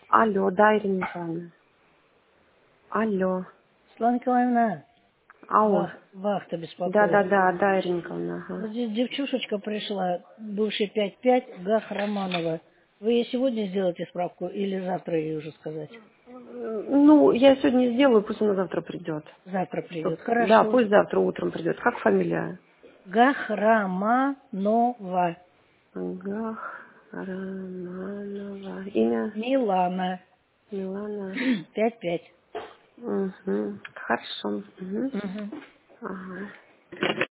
Алло, да, Ирина Николаевна. Алло. Светлана Николаевна, Алло. вахта беспокоит. Да, Ирина Николаевна. Ага. Вот здесь девчушечка пришла, бывший 5-5, Гах Романова. Вы ей сегодня сделаете справку или завтра ей уже сказать? Ну, я сегодня сделаю, пусть она завтра придет. Завтра придет. Да, Хорошо. пусть завтра утром придет. Как фамилия? Гах Романова. Гахраманова. Имя? Милана. Милана. 5-5. Угу. Хорошо. Угу. Угу. Ага.